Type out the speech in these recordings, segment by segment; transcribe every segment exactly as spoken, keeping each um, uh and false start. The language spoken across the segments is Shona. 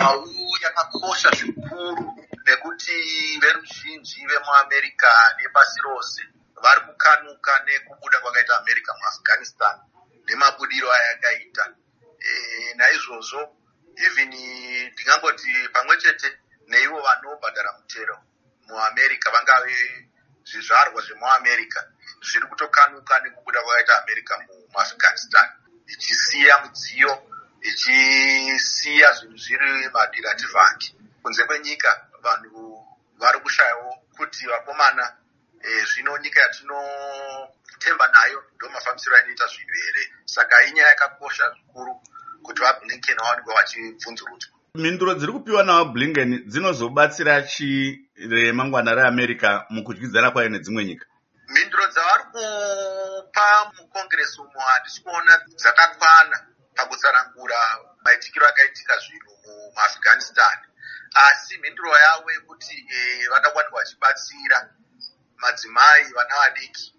nhau yakakosha zvikuru nekuti veruzhinji vemuamerica nepasi rose vari kukanuka nekubuda kwakaita America muAfghanistan nemabudiro ayakaita. E, naizvozvo even ndingangoti pamwe chete neivo vanobhadhara mutero muamerica vangave zvizvarwa zvemuamerica zviri kutokanuka nekubuda kwakaita America muAfghanistan, ichisiya mudziyo, ichisiya zvinhu zviri madirativhangi. Kunze kwenyika vanhu vari kushayawo kuti vakomana e, zvino nyika yatinotemba nayo ndo mafambisiro ainoita zvinhu here. Saka inyaya yakakosha zvikuru kuti vaBlinken vaonekwe vachibvunzurudzwa. Mhinduro dziri kupiwa navaBlinken dzinozobatsira chi remangwana reAmerica mukudyidzana kwayo nedzimwe nyika? Mhinduro dzavari kupa mukongresi umo handisi kuona dzakakwana pakutsarangura maitikiro akaitika zvinhu muAfghanistan, asi mhinduro yavo yekuti e, vada kuwanikwa vachibatsira madzimai, vana vadiki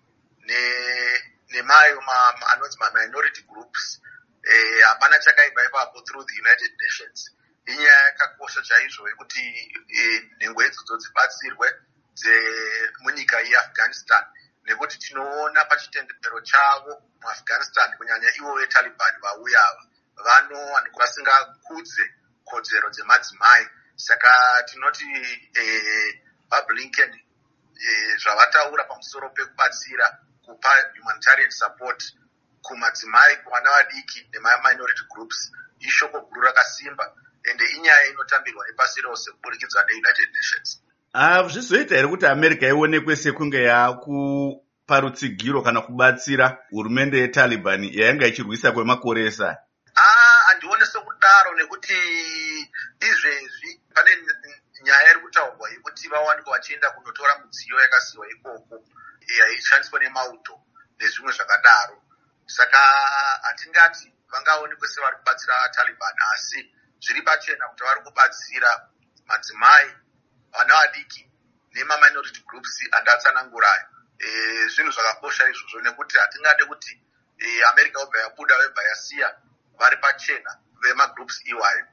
nemayo ne anonzi maminority groups hapana e, chakaiba ipapo through the United Nations. Inyaya yakakosha chaizvo yekuti e, nhengo idzodzo dzibatsirwe dzemunyika yeAfghanistan, nekuti tinoona pachitendero chavo muAfghanistan kunyanya ivo veTaliban vauya ava vanowanikwa vasingakudze kodzero dzemadzimai. Saka tinoti e, vaBlinken e, zvavataura pamusoro pekubatsira kupa humanitarian support kumadzimai, kuvana vadiki nemaminority groups ishoko guru rakasimba, ende inyaya inotambirwa nepasi rose kuburikidza neUnited Nations. Hazvizoita here kuti America ionekwe sekunge yakupa rutsigiro kana kubatsira hurumende yeTaliban yainga ichirwisa kwemakore esai? Ah, handione sekudaro, nekuti izvezvi pane nyaya iri kutaurwa yekuti vawanikwa vachienda kunotora mudziyo yakasiyiwa ikoko yaishandiswa nemauto nezvimwe zvakadaro. Saka hatingati vangaonekwe sevari kubatsira Taliban, asi zviri pachena kuti vari kubatsira madzimai, vana vadiki nemaminority groups andatsanangurayo. E, zvinhu zvakakosha izvozvo, nekuti hatingade kuti e, America obva yabuda webva yasiya vari pachena vemagroups iwayo.